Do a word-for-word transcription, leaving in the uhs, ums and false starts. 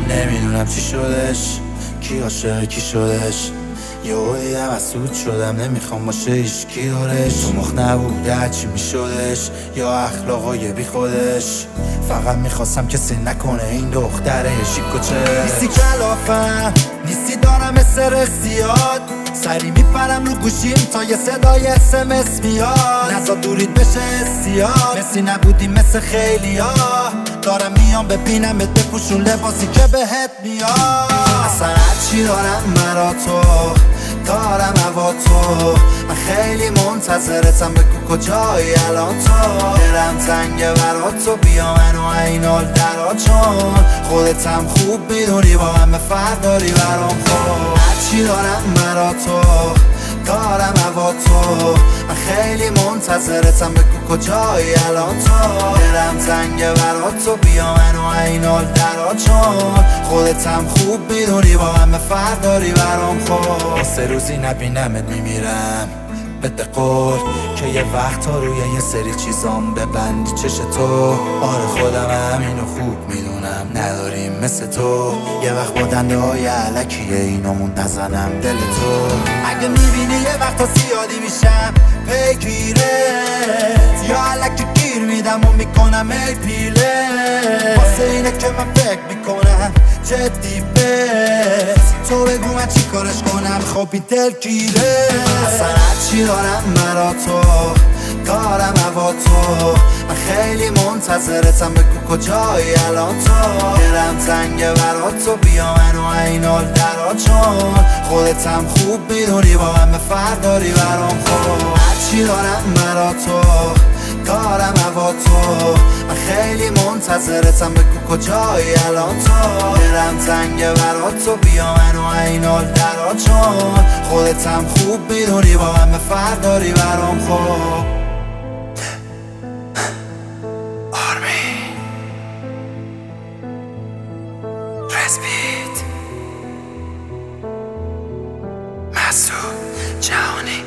نمیدونم چی شدش، کی عاشق کی شدش. یهو دیدم حسود شدم، نمیخوام باشه هیچکی دورش. تو مخ نبوده چی میشدش، یا اخلاقای بی خودش. فقط میخواستم کسی نکنه این دختره شیکوچه. نیستی کلافم، نیستی دارم استرس زیاد. سری میپرم رو گوشیم تا یه صدای اس ام اس میاد. نزا دورید بشه استیاد، مسی نبودی مثل خیلی ها. دارم میام ببینمت بپوشون لباسی که بهت میاد. اصلا هرچی دارم مرا تو، دارم هوا تو. من خیلی منتظرتم، بگو کجایی الان تو. دلم تنگه برا تو، بیا منو اینال درا. چون خودتم خوب میدونی با همه فرق داری برام. خب هرچی دارم مرا تو، دارم هوا تو. من خیلی منتظرتم، بگو کجایی الان تو. دلم تنگه برا تو، بیا منو اینال درا. چون خودتم خوب میدونی با همه فرق داری برام. خب سه روزی نبینمت میمیرم، بده قول که یه وقت ها روی یه سری چیزام ببندی چش تو. آره خودم همینو خوب میدونم، نداریم مثل تو. یه وقت با دنده های علکیه اینامون نزنم دل تو. اگه میبینی یه وقت ها زیادی میشم پیگیرت، یا علکی گیر میدم و میکنم ای پیله. واسه اینه که من فکر میکنم جدی بس. تو بگو من چی کارش کنم، خب این دل گیره. اصلا هرچی دارم مرا تو، دارم هوا تو. من خیلی منتظرتم، بگو کجایی الان تو. دلم تنگه برا تو، بیا منو اینال درا. چون خودتم خوب میدونی با همه فرق داری برام. خب هرچی دارم مرا تو، دارم هوا تو. من خیلی منتظرتم، بگو کجایی الان تو. دلم تنگه برا تو، بیا منو اینال درا. چون خودتم خوب میدونی با همه فرق داری برام. خب آرمین رزبیت مسعود جهانی.